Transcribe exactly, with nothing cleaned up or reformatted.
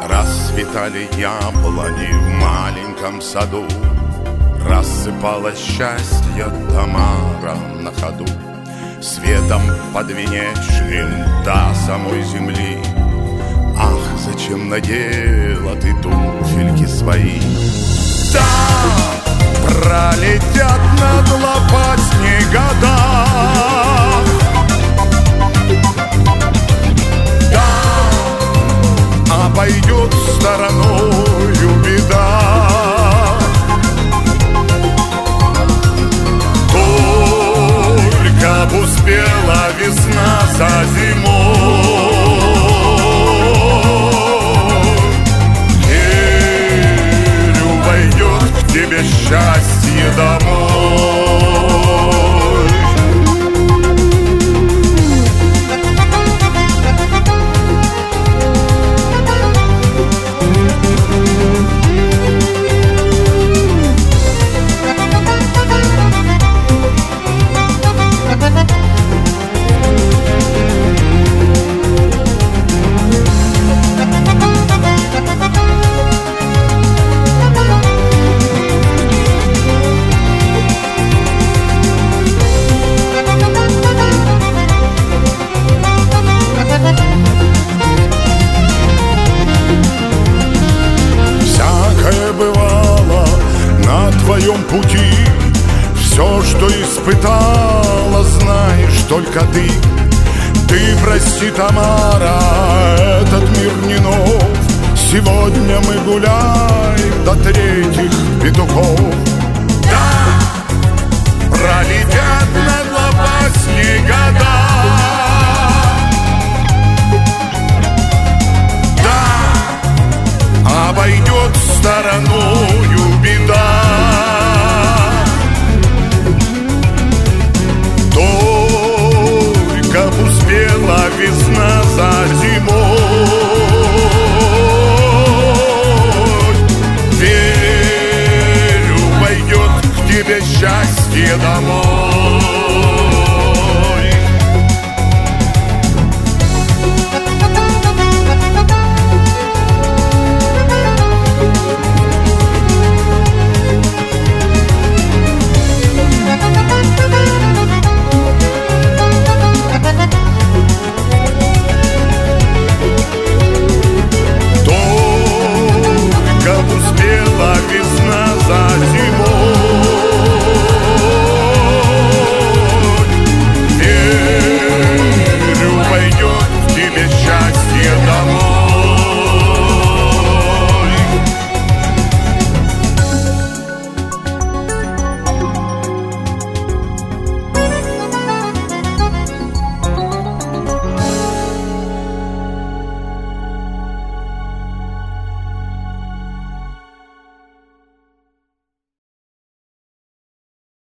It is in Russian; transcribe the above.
Расцветали яблони в маленьком саду, рассыпалось счастье Тамара на ходу, светом подвенечным до самой земли. Ах, зачем надела ты туфельки свои? Да, пролетят над Лопатней года, да, обойдет стороною беда. Только б успела весна за зимой, к тебе счастье домой. твоем пути. Все, что испытала, знаешь только ты. Ты прости, Тамара, этот мир не нов. Сегодня мы гуляем до третьих петухов. Да, пролетят над Лопатней года. Да, обойдет стороной